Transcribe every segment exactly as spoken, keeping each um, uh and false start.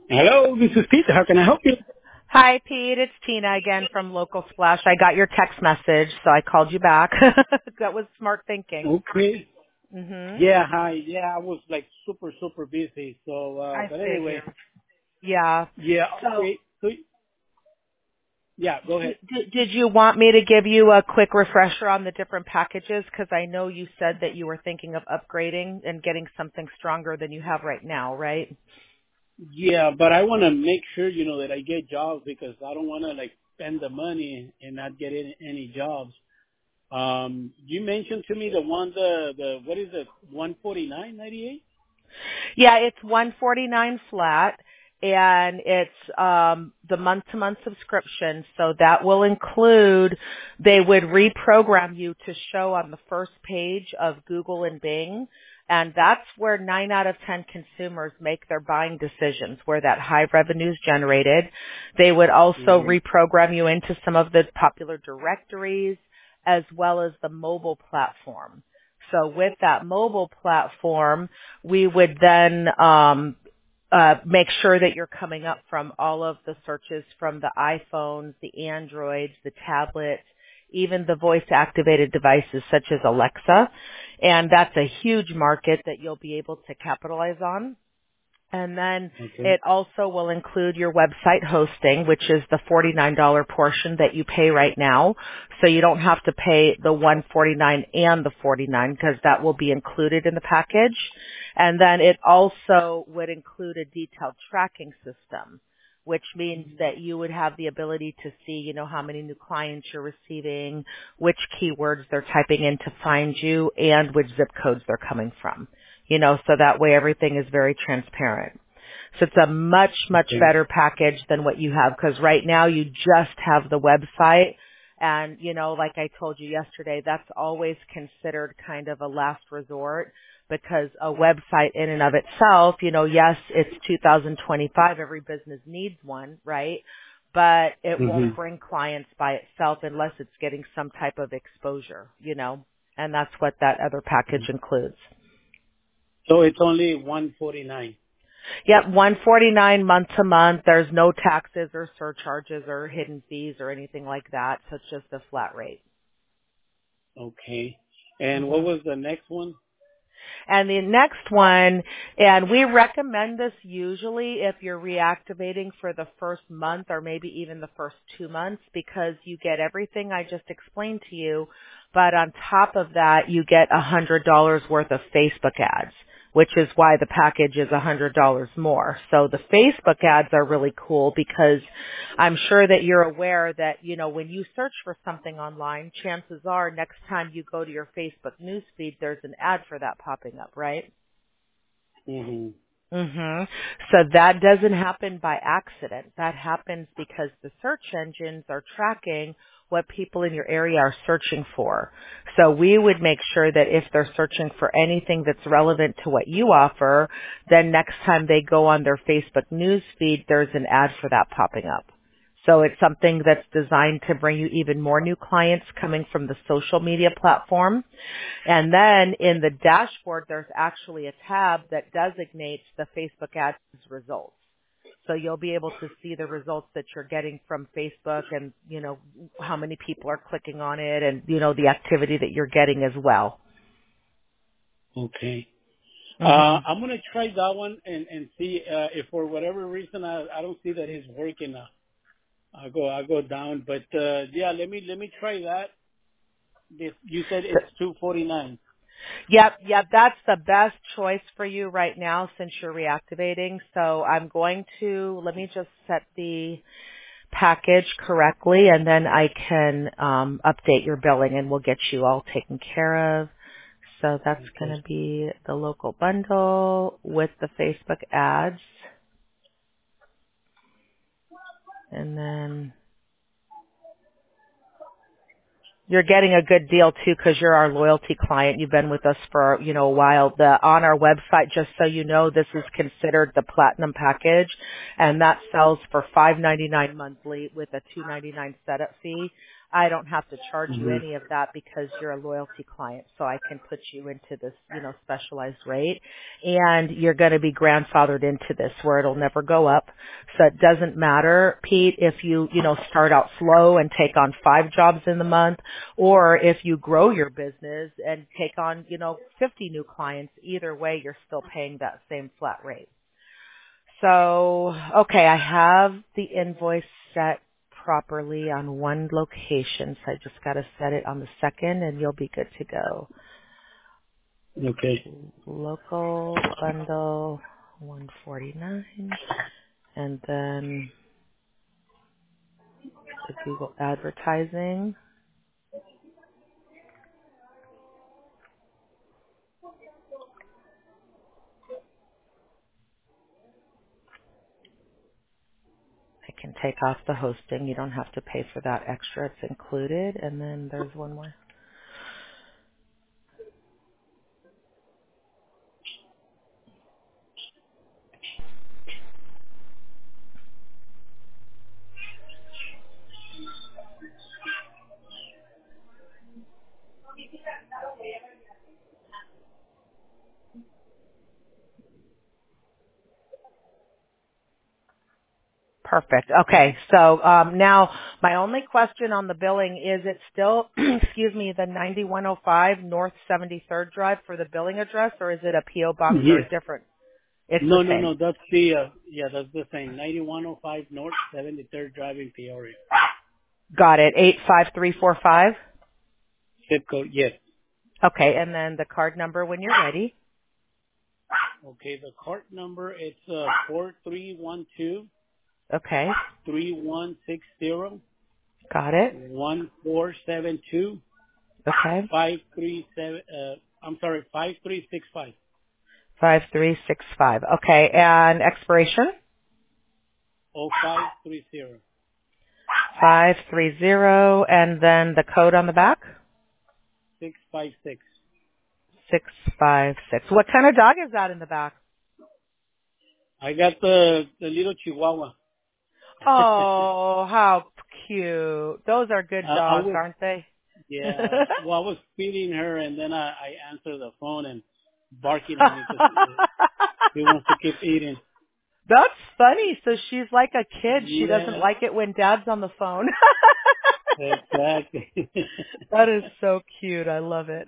Hello, this is Peter. How can I help you? Hi, Pete. It's Tina again from Local Splash. I got your text message, so I called you back. That was smart thinking. Okay. Mhm. Yeah, hi. Yeah, I was like super, super busy. So, uh, I but anyway, figured. Yeah. yeah, So, okay. So, yeah, go ahead. d- d- did you want me to give you a quick refresher on the different packages? Because I know you said that you were thinking of upgrading and getting something stronger than you have right now, right? Yeah, but I want to make sure, you know, that I get jobs because I don't want to like spend the money and not get any, any jobs. Um, you mentioned to me the one, the, the, what is it, one forty-nine ninety-eight? Yeah, it's one forty-nine flat, and it's um the month to month subscription, so that will include they would reprogram you to show on the first page of Google and Bing, and that's where nine out of ten consumers make their buying decisions, where that high revenue is generated. They would also Mm-hmm. reprogram you into some of the popular directories as well as the mobile platform. So with that mobile platform, we would then um, uh, make sure that you're coming up from all of the searches from the iPhones, the Androids, the tablets, even the voice-activated devices such as Alexa. And that's a huge market that you'll be able to capitalize on. And then Okay. it also will include your website hosting, which is the forty-nine dollars portion that you pay right now. So you don't have to pay the one forty-nine and the forty-nine because that will be included in the package. And then it also would include a detailed tracking system, which means that you would have the ability to see, you know, how many new clients you're receiving, which keywords they're typing in to find you, and which zip codes they're coming from. You know, so that way everything is very transparent. So it's a much, much Okay. better package than what you have because right now you just have the website and, you know, like I told you yesterday, that's always considered kind of a last resort because a website in and of itself, you know, yes, it's two thousand twenty-five, every business needs one, right? But it Mm-hmm. won't bring clients by itself unless it's getting some type of exposure, you know, and that's what that other package includes. So it's only one forty-nine. Yep, one forty-nine month to month. There's no taxes or surcharges or hidden fees or anything like that. So it's just a flat rate. Okay. And what hmm was the next one? And the next one, and we recommend this usually if you're reactivating for the first month or maybe even the first two months because you get everything I just explained to you, but on top of that you get one hundred dollars worth of Facebook ads, which is why the package is one hundred dollars more. So the Facebook ads are really cool because I'm sure that you're aware that, you know, when you search for something online, chances are next time you go to your Facebook newsfeed, there's an ad for that popping up, right? Mm-hmm. Mhm. So that doesn't happen by accident. That happens because the search engines are tracking what people in your area are searching for. So we would make sure that if they're searching for anything that's relevant to what you offer, then next time they go on their Facebook news feed, there's an ad for that popping up. So it's something that's designed to bring you even more new clients coming from the social media platform. And then in the dashboard, there's actually a tab that designates the Facebook ads results. So you'll be able to see the results that you're getting from Facebook and, you know, how many people are clicking on it and, you know, the activity that you're getting as well. Okay. Uh, hmm I'm gonna try that one and and see uh, if for whatever reason I I don't see that it's working. Uh, I'll go I'll go down. But uh, yeah, let me let me try that. This, you said So, it's two forty-nine. yep, yep, that's the best choice for you right now since you're reactivating. So I'm going to, let me just set the package correctly and then I can um, update your billing and we'll get you all taken care of. So that's going Okay. to be the local bundle with the Facebook ads. And then you're getting a good deal too because you're our loyalty client. You've been with us for, you know, a while. The, on our website, just so you know, this is considered the platinum package and that sells for five ninety-nine monthly with a two ninety-nine setup fee. I don't have to charge you Mm-hmm. any of that because you're a loyalty client. So I can put you into this, you know, specialized rate, and you're going to be grandfathered into this where it'll never go up. So it doesn't matter, Pete, if you, you know, start out slow and take on five jobs in the month, or if you grow your business and take on, you know, fifty new clients. Either way, you're still paying that same flat rate. So, okay, I have the invoice set properly on one location, so I just got to set it on the second and you'll be good to go. Okay. Local bundle one forty-nine, and then the Google advertising. I can take off the hosting. You don't have to pay for that extra. It's included. And then there's one more. Perfect. Okay. So um, now my only question on the billing is it still, excuse me, the ninety-one oh five North seventy-third Drive for the billing address, or is it a P O box or Yeah. a different? It's the No, no, same. no. That's the uh, yeah. That's the same. ninety-one oh five North seventy-third Drive in Peoria. Got it. eight five three four five. Zip code. Yes. Okay. And then the card number when you're ready. Okay. The card number it's uh four three one two Okay. three one six zero Got it. one four seven two Okay. five three seven. Uh, I'm sorry, five three six five. five three six five. Okay. And expiration? Oh five three zero. five three zero. And then the code on the back? Six five six. six five six. What kind of dog is that in the back? I got the the little Chihuahua. Oh, how cute. Those are good I, I dogs, was aren't they? yeah. Well, I was feeding her, and then I, I answered the phone and barking at me because he wants to keep eating. That's funny. So she's like a kid. She doesn't Yeah, like it when dad's on the phone. exactly. That is so cute. I love it.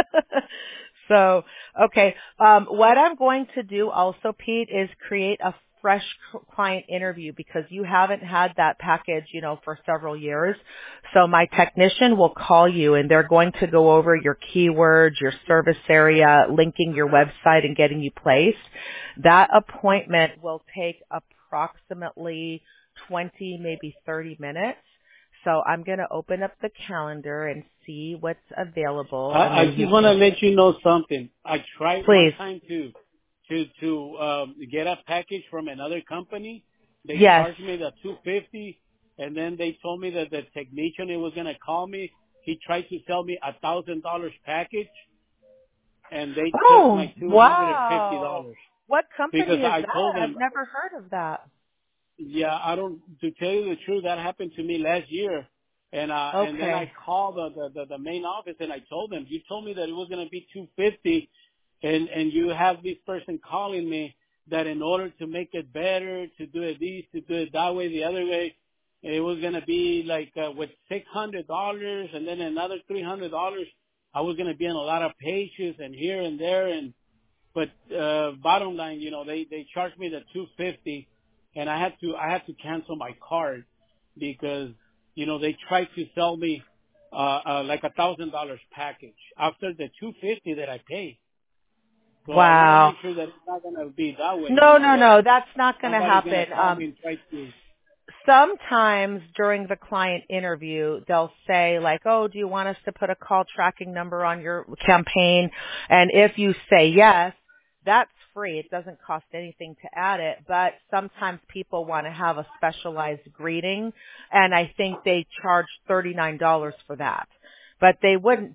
So, okay. Um, what I'm going to do also, Pete, is create a fresh c- client interview because you haven't had that package, you know, for several years. So my technician will call you and they're going to go over your keywords, your service area, linking your website and getting you placed. That appointment will take approximately twenty, maybe thirty minutes. So I'm going to open up the calendar and see what's available, and I, I then you just want to can, let you know something. I tried one please. time to to to um, get a package from another company. They Yes. charged me the two fifty, and then they told me that the technician who was going to call me, he tried to sell me a thousand dollars package, and they took Oh, my two hundred and fifty wow. dollars What company because is I that? told them, I've never heard of that. yeah, I don't. To tell you the truth, that happened to me last year, and uh, and then I Okay. called the, the the the main office and I told them, you told me that it was going to be two fifty, and and you have this person calling me that in order to make it better, to do it this, to do it that way, the other way, it was going to be like uh, with six hundred dollars and then another three hundred dollars. I was going to be in a lot of pages and here and there, and but uh, bottom line, you know, they they charged me the two fifty. And I had to, I had to cancel my card because, you know, they tried to sell me, uh, uh like a thousand dollars package after the two fifty that I paid. So I want to Wow. make sure that it's not going to be that way, you No, know, no, that no. That's not going to somebody's going to happen. call me Um, and try to, sometimes during the client interview, they'll say like, oh, do you want us to put a call tracking number on your campaign? And if you say yes, that's free. It doesn't cost anything to add it, but sometimes people want to have a specialized greeting, and I think they charge thirty-nine dollars for that. But they wouldn't just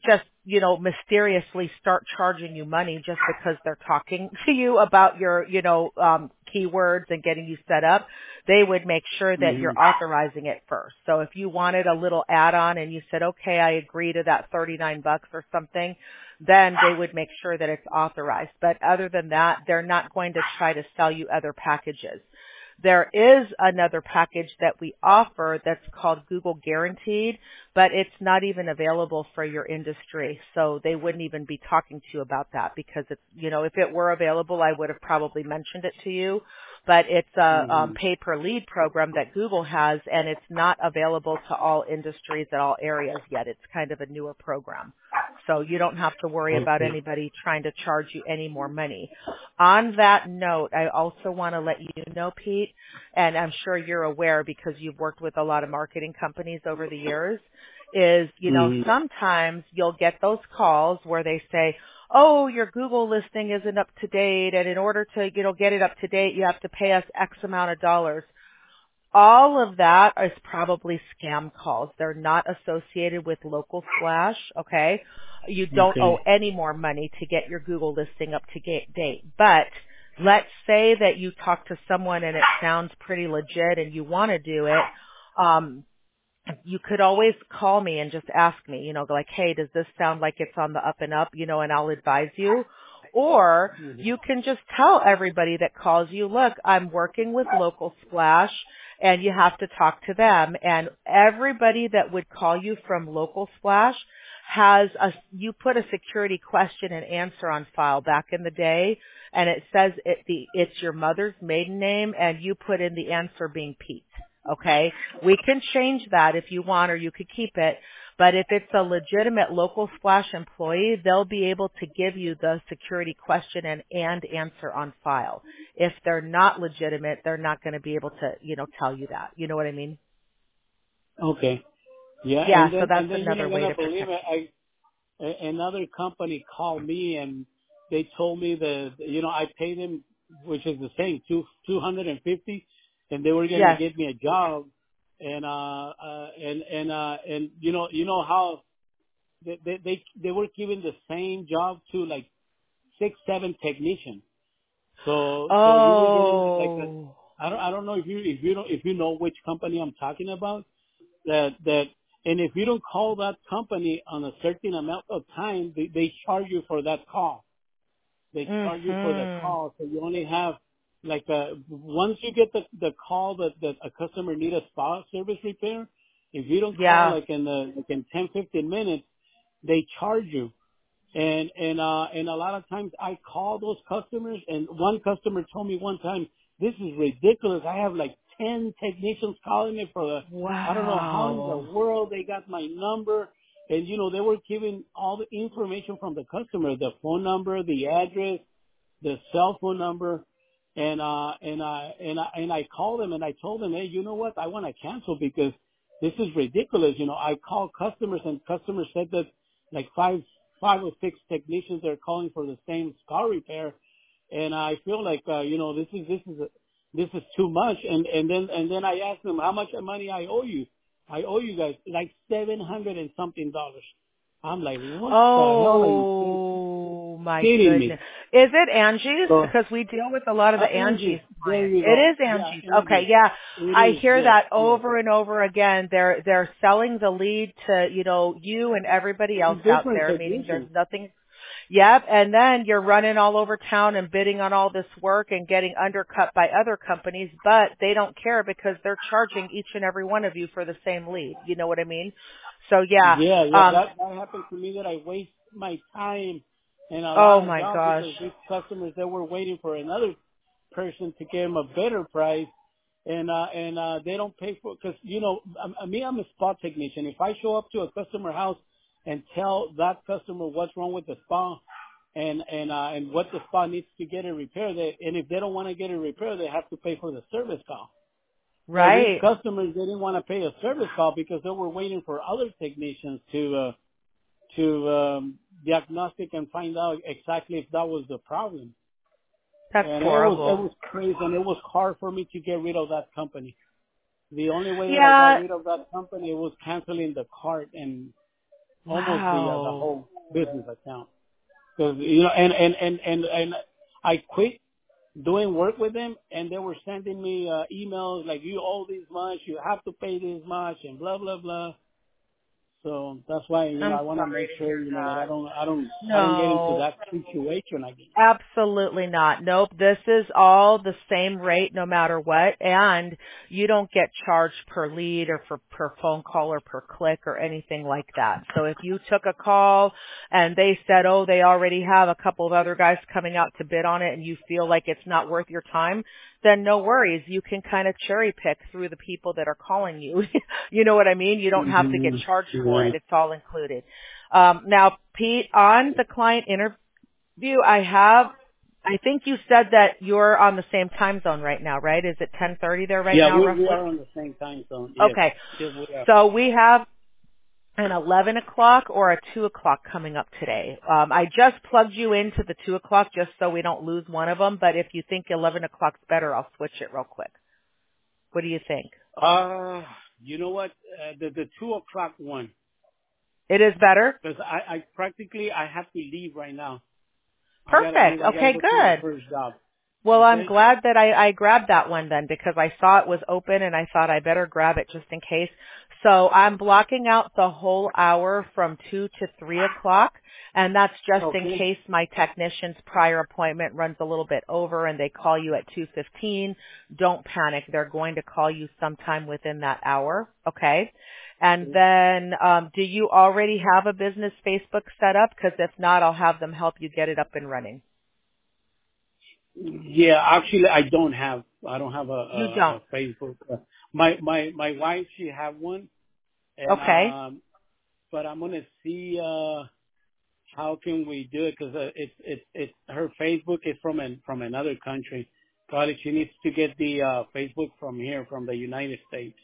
you know, mysteriously start charging you money just because they're talking to you about your, you know, um, keywords and getting you set up. They would make sure that Mhm. you're authorizing it first. So if you wanted a little add-on and you said, okay, I agree to that thirty-nine bucks or something, then they would make sure that it's authorized. But other than that, they're not going to try to sell you other packages. There is another package that we offer that's called Google Guaranteed, but it's not even available for your industry. So they wouldn't even be talking to you about that because it's, you know, if it were available, I would have probably mentioned it to you. But it's a um, Mhm. pay per lead program that Google has, and it's not available to all industries at all areas yet. It's kind of a newer program. So you don't have to worry about Okay. anybody trying to charge you any more money. On that note, I also want to let you know, Pete, and I'm sure you're aware because you've worked with a lot of marketing companies over the years, is, you know, Mhm. sometimes you'll get those calls where they say, oh, your Google listing isn't up to date, and in order to, you know, get it up to date, you have to pay us X amount of dollars. All of that is probably scam calls. They're not associated with Local Splash, okay? You don't owe Okay. any more money to get your Google listing up to date. But let's say that you talk to someone and it sounds pretty legit and you want to do it. Um, you could always call me and just ask me, you know, like, hey, does this sound like it's on the up and up, you know, and I'll advise you. Or Mhm. you can just tell everybody that calls you, look, I'm working with Local Splash and you have to talk to them. And everybody that would call you from Local Splash has a, you put a security question and answer on file back in the day, and it says it, the, it's your mother's maiden name, and you put in the answer being Pete. Okay? We can change that if you want, or you could keep it. But if it's a legitimate Local Splash employee, they'll be able to give you the security question and, and answer on file. If they're not legitimate, they're not going to be able to, you know, tell you that. You know what I mean? Okay. Yeah, Yeah, and so then that's and then you're another not way gonna to believe protect it. you. I a- another company called me and they told me that you know I paid them, which is the same two two hundred and fifty, and they were gonna Yes. get me a job, and uh, uh and and uh and you know you know how they they they, they were giving the same job to like six seven technicians. So so you were getting like a Oh. I don't I don't know if you if you don't if you know which company I'm talking about that that and if you don't call that company on a certain amount of time, they, they charge you for that call. They charge you for the Mhm. call, so you only have like a, once you get the the call that that a customer need a spa service repair, if you don't call Yeah. like in the like in ten fifteen minutes, they charge you. And and uh and a lot of times I call those customers, and one customer told me one time, this is ridiculous. I have like ten technicians calling me for the I don't know how in the Wow. world they got my number. And you know, they were giving all the information from the customer, the phone number, the address, the cell phone number, and uh and I and I and I called them and I told them, hey, you know what? I want to cancel because this is ridiculous. You know, I called customers and customers said that like five five or six technicians are calling for the same car repair, and I feel like uh, you know this is this is a, this is too much. And and then and then I asked them how much money I owe you. I owe you guys like seven hundred and something dollars. I'm like, what the hell are you Oh my kidding goodness. me? Is it Angie's? So Because we deal with a lot of uh, the Angie's Angie, there clients. you It go. is Yeah, Angie's. Okay, Angie. yeah. It I is. hear Yes, that yes. over and over again. They're they're selling the lead to, you know, you and everybody else out Different there, meaning there's technicians. nothing. Yep, and then you're running all over town and bidding on all this work and getting undercut by other companies, but they don't care because they're charging each and every one of you for the same lead. You know what I mean? So yeah, Yeah, yeah. um, That that happened to me. That I waste my time and a oh lot of my jobs gosh. because these customers that were waiting for another person to give them a better price, and uh and uh they don't pay for because you know I, me I'm a spa technician. If I show up to a customer house and tell that customer what's wrong with the spa and and uh and what the spa needs to get a repair, they and if they don't want to get a repair, they have to pay for the service call. Well, these Right. customers, they didn't want to pay a service call because they were waiting for other technicians to uh, to um, diagnostic and find out exactly if that was the problem. That's And it was it horrible. was crazy, and it was hard for me to get rid of that company. The only way that I got Yeah. rid of that company was canceling the cart and almost the uh, the Wow. whole. business account. Cause, you know, and, and, and, and, and I quit doing work with them, and they were sending me uh, emails like, you owe this much, you have to pay this much, and blah, blah, blah. So that's why, you know, I'm I want to sorry make to sure, hear you know, that I that. don't, I don't, I don't get into No. that situation again. Absolutely not. Nope. This is all the same rate no matter what, and you don't get charged per lead or for per phone call or per click or anything like that. So if you took a call and they said, oh, they already have a couple of other guys coming out to bid on it and you feel like it's not worth your time, then no worries. You can kind of cherry pick through the people that are calling you. You know what I mean? You don't have to get Mm-hmm. charged for Yeah. it. It's all included. Um, now, Pete, on the client interview, View, I have, I think you said that you're on the same time zone right now, right? Is it ten thirty there right Yeah, now, we, we roughly? are on the same time zone. Yes. Okay. Yes, we are. So we have an eleven o'clock or a two o'clock coming up today. Um, I just plugged you into the two o'clock just so we don't lose one of them, but if you think eleven o'clock's better, I'll switch it real quick. What do you think? Uh, you know what? Uh, the, the two o'clock one. It is better? Because I, I practically, I have to leave right now. I gotta Perfect. leave. I gotta Okay, go to my good. first job. Well, I'm Okay? glad that I, I grabbed that one then because I saw it was open and I thought I better grab it just in case. So I'm blocking out the whole hour from two to three o'clock, and that's just in Okay. case my technician's prior appointment runs a little bit over and they call you at two fifteen. Don't panic. They're going to call you sometime within that hour. Okay. And then, um, do you already have a business Facebook set up? Because if not, I'll have them help you get it up and running. Yeah, actually, I don't have, I don't have a, You a, don't. a Facebook. Uh, My, my, my wife, she have one, and, Okay. um, but I'm gonna see, uh, how can we do it? Cause uh, it's, it's, it's, her Facebook is from an, from another country. Probably she needs to get the, uh, Facebook from here, from the United States.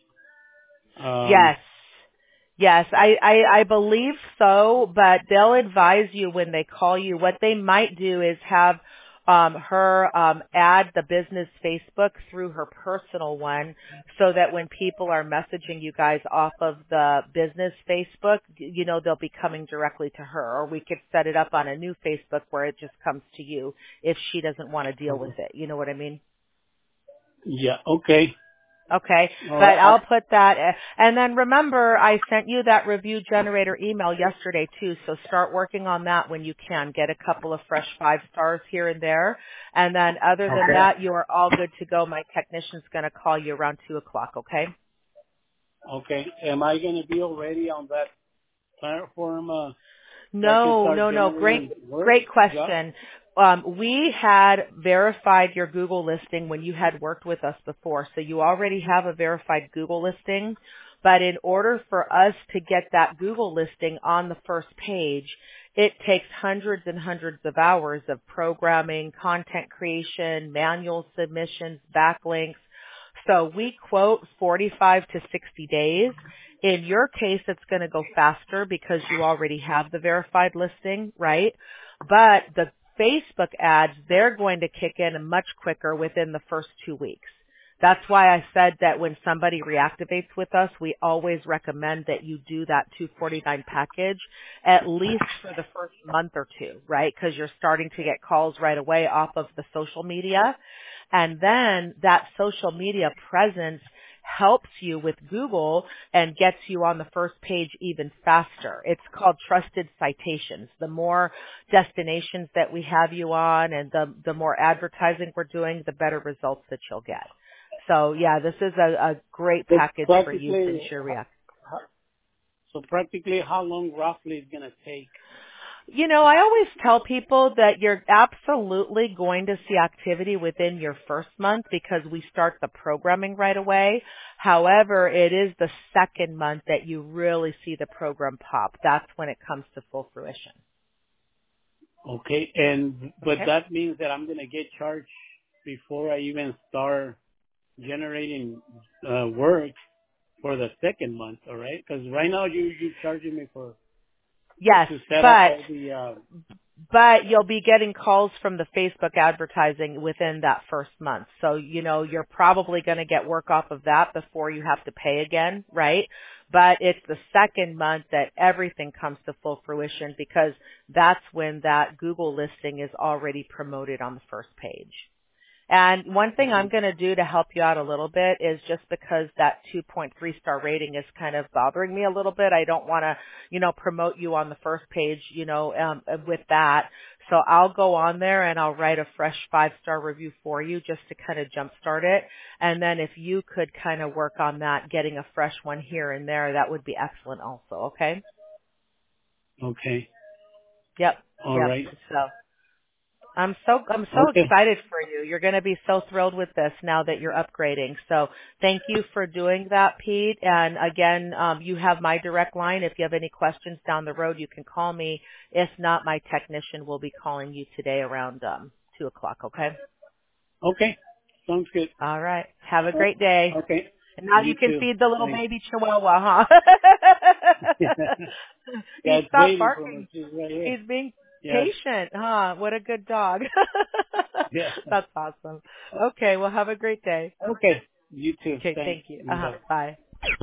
Um, Yes. Yes, I, I, I believe so, but they'll advise you when they call you. What they might do is have um, her um, add the business Facebook through her personal one so that when people are messaging you guys off of the business Facebook, you know, they'll be coming directly to her. Or we could set it up on a new Facebook where it just comes to you if she doesn't want to deal with it. You know what I mean? yeah, okay. Okay, All but right. I'll put that, and then remember I sent you that review generator email yesterday too, so start working on that when you can. Get a couple of fresh five stars here and there, and then other I, than okay. that, you are all good to go. My technician's going to call you around two o'clock, okay? Okay. Am I going to be already on that platform uh, so I can No, start no, no. Great, generating work? great Job? question. Um, we had verified your Google listing when you had worked with us before, so you already have a verified Google listing. But in order for us to get that Google listing on the first page, it takes hundreds and hundreds of hours of programming, content creation, manual submissions, backlinks. So we quote forty-five to sixty days. In your case, it's going to go faster because you already have the verified listing, right? But the Facebook ads, they're going to kick in much quicker within the first two weeks. That's why I said that when somebody reactivates with us, we always recommend that you do that two forty-nine package at least for the first month or two, right? Because you're starting to get calls right away off of the social media. And then that social media presence helps you with Google and gets you on the first page even faster. It's called trusted citations. The more destinations that we have you on and the, the more advertising we're doing, the better results that you'll get. So yeah, this is a, a great So package for you since practically, you're React. so practically how long roughly is going to take? You know, I always tell people that you're absolutely going to see activity within your first month because we start the programming right away. However, it is the second month that you really see the program pop. That's when it comes to full fruition. Okay. And, but Okay? that means that I'm going to get charged before I even start generating uh, work for the second month, all right? Because right now you, you're charging me for, Yes, to set up but all the, uh, But you'll be getting calls from the Facebook advertising within that first month. So, you know, you're probably going to get work off of that before you have to pay again, right? But it's the second month that everything comes to full fruition because that's when that Google listing is already promoted on the first page. And one thing I'm going to do to help you out a little bit is just because that two point three star rating is kind of bothering me a little bit. I don't want to, you know, promote you on the first page, you know, um, with that. So I'll go on there and I'll write a fresh five star review for you just to kind of jumpstart it. And then if you could kind of work on that, getting a fresh one here and there, that would be excellent also. Okay. Okay. Yep. All yep. right. So. I'm so I'm so Okay. excited for you. You're going to be so thrilled with this now that you're upgrading. So thank you for doing that, Pete. And again, um, you have my direct line. If you have any questions down the road, you can call me. If not, my technician will be calling you today around um, two o'clock. Okay. Okay. Sounds good. All right. Have a great day. Okay. And now You you can too. feed the little Thanks. baby chihuahua, huh? Yeah, He it's stopped waiting for me. barking. She's right here. He's being Yeah. patient, huh? What a good dog. Yeah. That's awesome. Okay, well have a great day. Okay. You too. Okay, Thanks. thank you. Uh-huh. Bye. Bye.